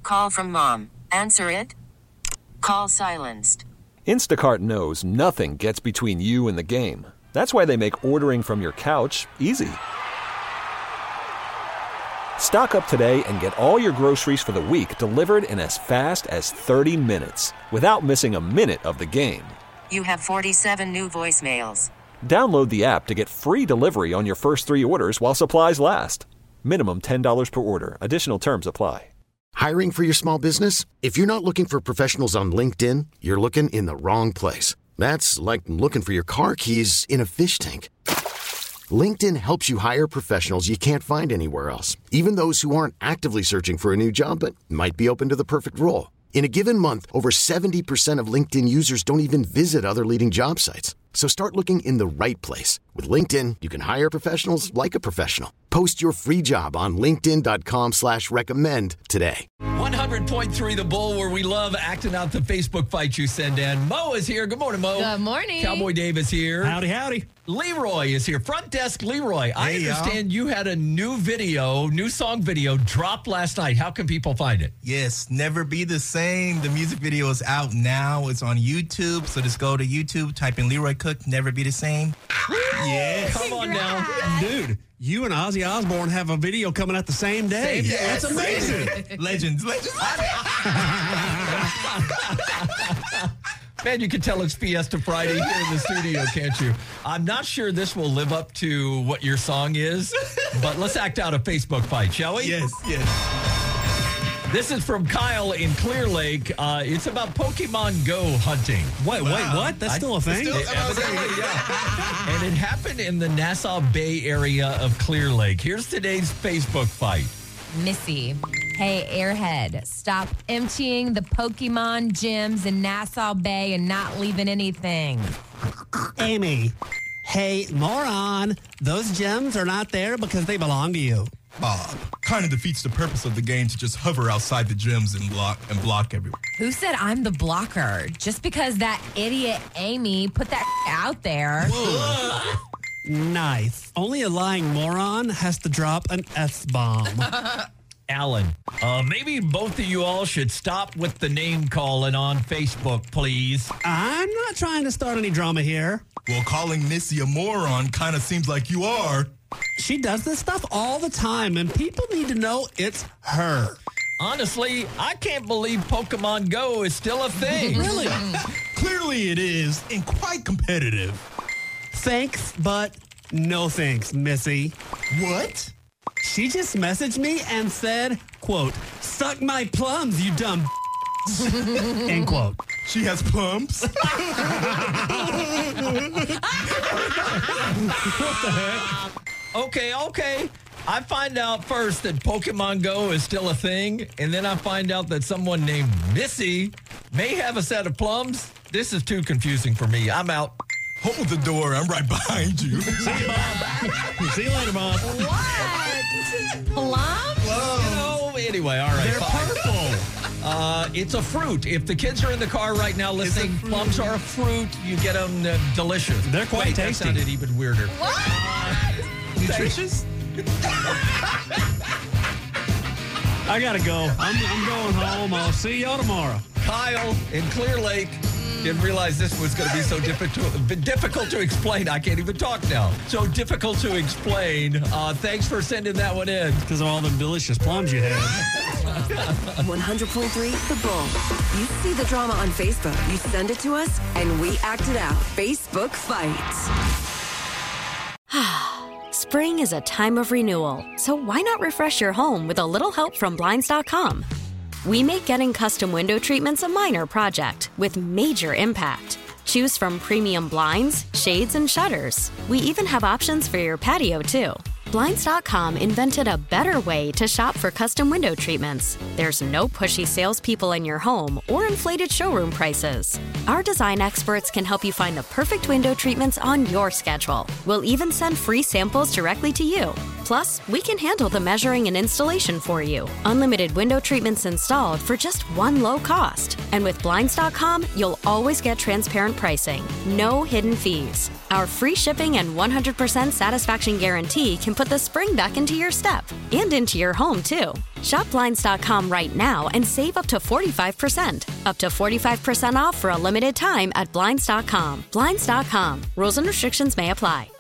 Call from mom. Answer it. Call silenced. Instacart knows nothing gets between you and the game. That's why they make ordering from your couch easy. Stock up today and get all your groceries for the week delivered in as fast as 30 minutes without missing a minute of the game. You have 47 new voicemails. Download the app to get free delivery on your first 3 orders while supplies last. Minimum $10 per order. Additional terms apply. Hiring for your small business? If you're not looking for professionals on LinkedIn, you're looking in the wrong place. That's like looking for your car keys in a fish tank. LinkedIn helps you hire professionals you can't find anywhere else, even those who aren't actively searching for a new job but might be open to the perfect role. In a given month, over 70% of LinkedIn users don't even visit other leading job sites. So start looking in the right place. With LinkedIn, you can hire professionals like a professional. Post your free job on linkedin.com/recommend today. 100.3 The Bull, where we love acting out the Facebook fight you send in. Mo is here. Good morning, Mo. Good morning. Cowboy Dave is here. Howdy, howdy. Leroy is here. Front desk Leroy. I understand you had a new song video drop last night. How can people find it? Yes, Never Be the Same. The music video is out now. It's on YouTube. So just go to YouTube, type in Leroy Cook, Never Be the Same. Yes. Come on now. Dude, you and Ozzy Osbourne have a video coming out the same day. Yes. That's amazing. Legends. Man, you can tell it's Fiesta Friday here in the studio, can't you? I'm not sure this will live up to what your song is, but let's act out a Facebook fight, shall we? Yes. This is from Kyle in Clear Lake. It's about Pokemon Go hunting. Wait, what? That's still a thing? Evidently, yeah. And it happened in the Nassau Bay area of Clear Lake. Here's today's Facebook fight. Missy. Hey, Airhead, stop emptying the Pokemon gyms in Nassau Bay and not leaving anything. Amy. Hey, moron. Those gems are not there because they belong to you. Bob, kind of defeats the purpose of the game to just hover outside the gyms and block everyone. Who said I'm the blocker? Just because that idiot Amy put that out there. Nice. Only a lying moron has to drop an S-bomb. Alan, maybe both of you all should stop with the name calling on Facebook, please. I'm not trying to start any drama here. Well, calling Missy a moron kind of seems like you are. She does this stuff all the time, and people need to know it's her. Honestly, I can't believe Pokemon Go is still a thing. Really? Clearly it is, and quite competitive. Thanks, but no thanks, Missy. What? She just messaged me and said, quote, suck my plums, you dumb end quote. She has plums? What the heck? Okay. I find out first that Pokemon Go is still a thing, and then I find out that someone named Missy may have a set of plums. This is too confusing for me. I'm out. Hold the door. I'm right behind you. See you, Bob. See you later, Bob. What? Plum? Anyway, all right. They're purple. It's a fruit. If the kids are in the car right now listening, plums are a fruit. You get them delicious. They're quite tasty. That sounded even weirder. What? Nutritious? I gotta go. I'm going home. I'll see y'all tomorrow. Kyle in Clear Lake didn't realize this was going to be so difficult to explain. I can't even talk now. So difficult to explain. Thanks for sending that one in. Because of all them delicious plums you had. 100.3 The Bull. You see the drama on Facebook. You send it to us, and we act it out. Facebook Fights. Spring is a time of renewal, so why not refresh your home with a little help from Blinds.com? We make getting custom window treatments a minor project with major impact. Choose from premium blinds, shades, and shutters. We even have options for your patio, too. Blinds.com invented a better way to shop for custom window treatments. There's no pushy salespeople in your home or inflated showroom prices. Our design experts can help you find the perfect window treatments on your schedule. We'll even send free samples directly to you. Plus, we can handle the measuring and installation for you. Unlimited window treatments installed for just one low cost. And with Blinds.com, you'll always get transparent pricing. No hidden fees. Our free shipping and 100% satisfaction guarantee can put the spring back into your step and into your home, too. Shop Blinds.com right now and save up to 45%. Up to 45% off for a limited time at Blinds.com. Blinds.com. Rules and restrictions may apply.